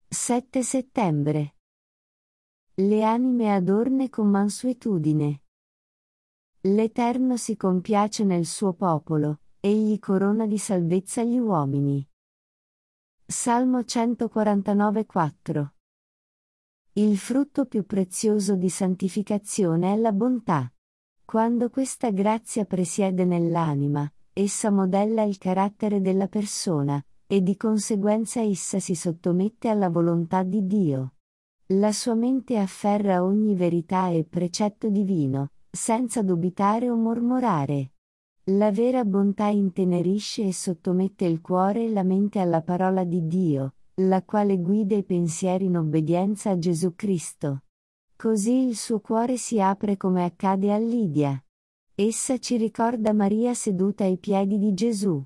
7 settembre. Le anime adorne con mansuetudine. L'Eterno si compiace nel suo popolo, egli corona di salvezza gli uomini. Salmo 149,4. Il frutto più prezioso di santificazione è la bontà. Quando questa grazia presiede nell'anima, essa modella il carattere della persona, e di conseguenza essa si sottomette alla volontà di Dio. La sua mente afferra ogni verità e precetto divino, senza dubitare o mormorare. La vera bontà intenerisce e sottomette il cuore e la mente alla parola di Dio, la quale guida i pensieri in obbedienza a Gesù Cristo. Così il suo cuore si apre come accade a Lidia. Essa ci ricorda Maria seduta ai piedi di Gesù.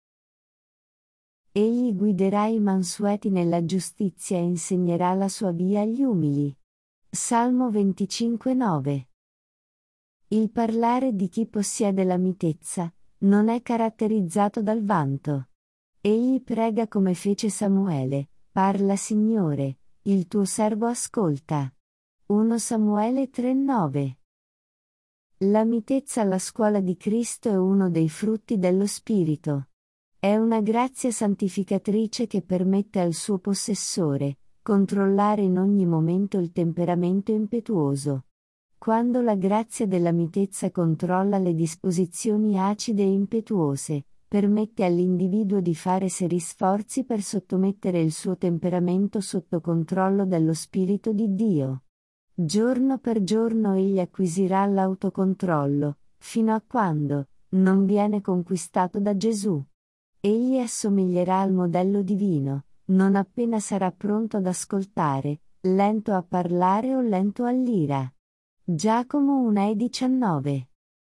Egli guiderà i mansueti nella giustizia e insegnerà la sua via agli umili. Salmo 25,9. Il parlare di chi possiede la mitezza non è caratterizzato dal vanto. Egli prega come fece Samuele: parla Signore, il tuo servo ascolta. 1 Samuele 3,9. La mitezza alla scuola di Cristo è uno dei frutti dello Spirito. È una grazia santificatrice che permette al suo possessore controllare in ogni momento il temperamento impetuoso. Quando la grazia della mitezza controlla le disposizioni acide e impetuose, permette all'individuo di fare seri sforzi per sottomettere il suo temperamento sotto controllo dello Spirito di Dio. Giorno per giorno egli acquisirà l'autocontrollo, fino a quando non viene conquistato da Gesù. Egli assomiglierà al modello divino, non appena sarà pronto ad ascoltare, lento a parlare o lento all'ira. Giacomo 1,19.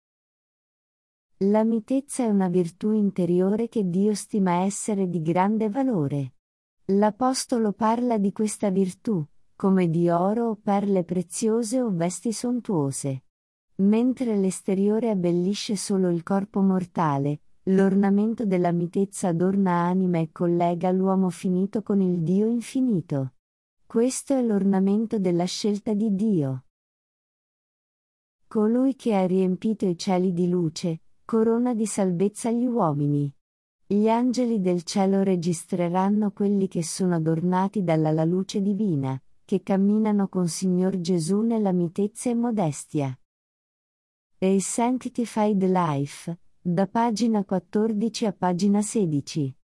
La mitezza è una virtù interiore che Dio stima essere di grande valore. L'Apostolo parla di questa virtù, come di oro o perle preziose o vesti sontuose. Mentre l'esteriore abbellisce solo il corpo mortale, l'ornamento della mitezza adorna anima e collega l'uomo finito con il Dio infinito. Questo è l'ornamento della scelta di Dio. Colui che ha riempito i cieli di luce, corona di salvezza gli uomini. Gli angeli del cielo registreranno quelli che sono adornati dalla luce divina, che camminano con Signor Gesù nella mitezza e modestia. A Sanctified Life, da pagina 14 a pagina 16.